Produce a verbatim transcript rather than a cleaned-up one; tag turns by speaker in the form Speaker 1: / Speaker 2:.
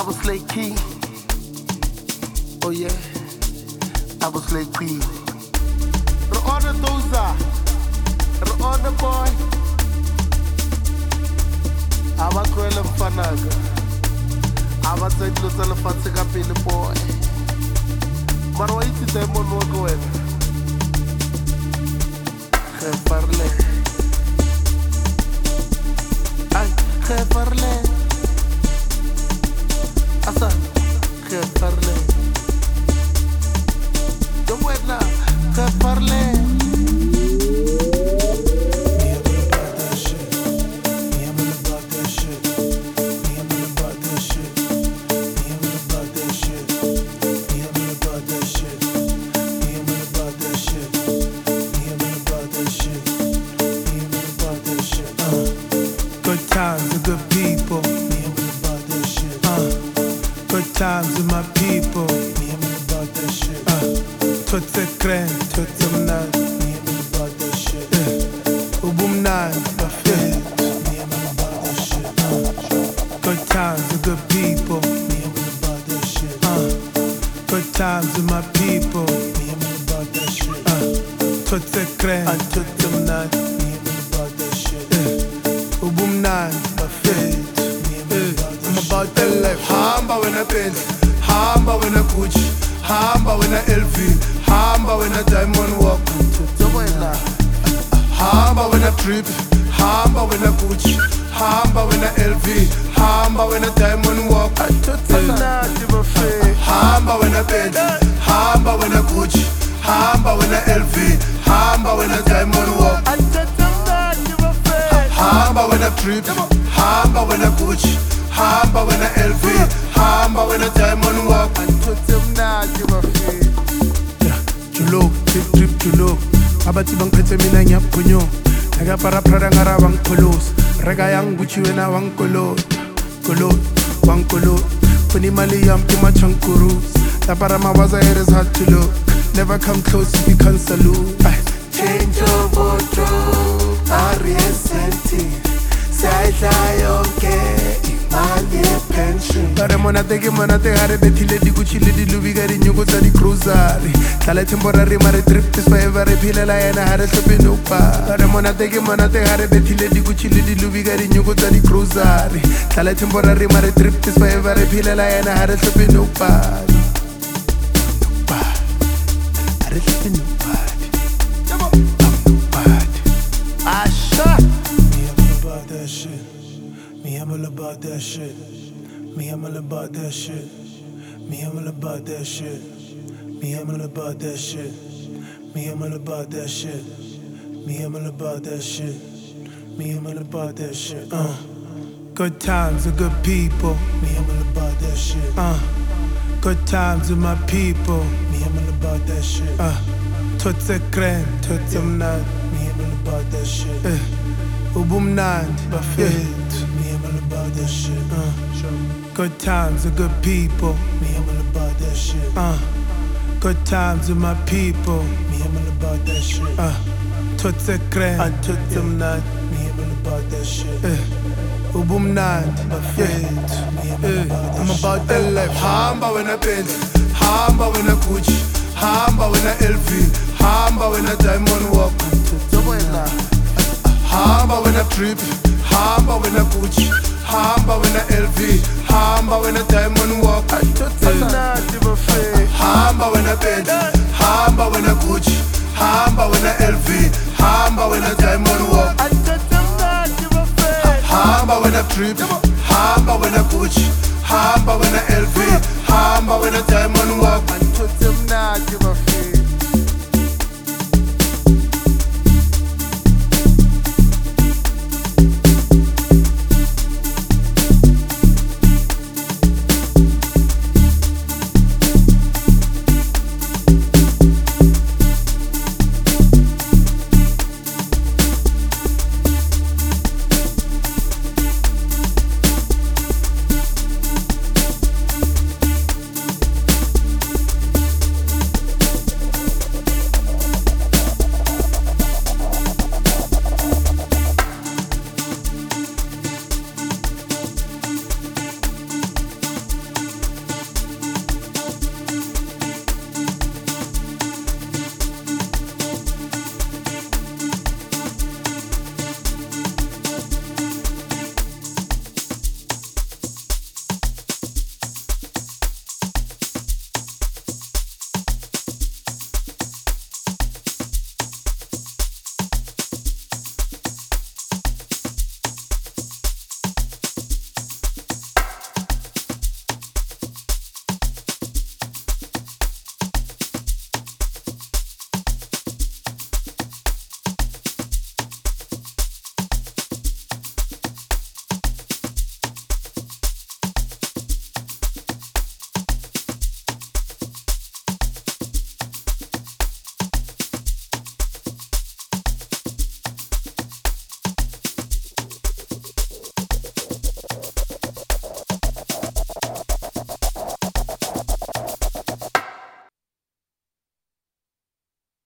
Speaker 1: was Slay Key. Oh yeah, I was Slay Queen. Re-order Doza, Re-order boy. Abakwele mfanaga, abatsetlo tsa lefatshe ka pele boy. Mara wa itse diamond wa ko wena. Gefarle. Ay, gefarle. Asa, gefarle. Yo buena, gefarle.
Speaker 2: Good times with good people. Me, I'm about that shit. Uh, good times with my people. Me, I'm about that shit. Uh, tot sekren, tot semnan. Me, I'm about that shit. Ubumnan, buffet. Me, I'm about that shit. Uh, good times with good people. Me, I'm about that shit. Uh, good times with my people. Me, I'm about that shit. Uh, tot sekren, tot semnan. Me, I'm about that shit. Ubumnan, buffet. I'm about that life. Hamba when I Benz, hamba when I Gucci, hamba when I L V, hamba when I diamond walk. Hamba when I trip, hamba when I Gucci, hamba when I L V, hamba when I diamond walk. Hamba when I Benz, hamba when I Gucci, hamba when I L V, hamba when I diamond walk. Hamba when I trip, hamba when I Gucci, hamba when I L V, hamba when I diamond walk. Julo, trip trip julo. Abati bang pete mina nyapunyo. Naga para prada ngara wang kolos. Rega yang Gucci wena wang kolot. Kolot, wang kolot. Puni mali yam pima chankurus. La para mawaza it is hard to look. Never come close if you can't salute.
Speaker 1: Change your wardrobe, Ariesenti. Sayidla yonke imali yepension.
Speaker 2: Bare mona teke mona te gare bethile di Gucci le di Louis ka dinyoko tsa di grocery. Tlale temporary mare trip is forever re philela yena ha re hlope nopa. Bare mona teke mona te gare bethile di Gucci le di Louis ka dinyoko tsa di grocery. Tlale temporary mare trip is forever re philela yena ha re hlope nopa. Ha re hlope nopa. That shit. Me, I'm all about that shit. Me, I'm all about that shit. Me, I'm all about that shit. Me, I'm all about that shit. Me, I'm all about that shit. Me, I'm all about that shit. Me, I'm all about that shit. Uh, good times with good people. Me, I'm all about that shit. Uh, good times with my people. Me, I'm all about that shit. Uh, tot sekren, tot semnan. Me, I'm all about that shit. Uh, Ubumnand, buffet. Me, I'm all about that shit. Uh, good times with good people. Me, I'm all about that shit. Uh, good times with my people. Me, I'm all about that shit. Uh, tot sekren, tot semnan. Me, I'm all about that shit. Ubumnand, buffet. Me, I'm all about that shit. I'm about that life. Hamba when I Benz, hamba when I Gucci, hamba when I L V, hamba when I diamond walk. Hamba when I trip, hamba when I Gucci, hamba when I L V, hamba when I diamond walk. Hamba when I Benz, hamba when I Gucci, hamba when I L V, hamba when I diamond walk. Hamba when I trip, hamba when I Gucci, hamba when I L V, hamba when I diamond walk.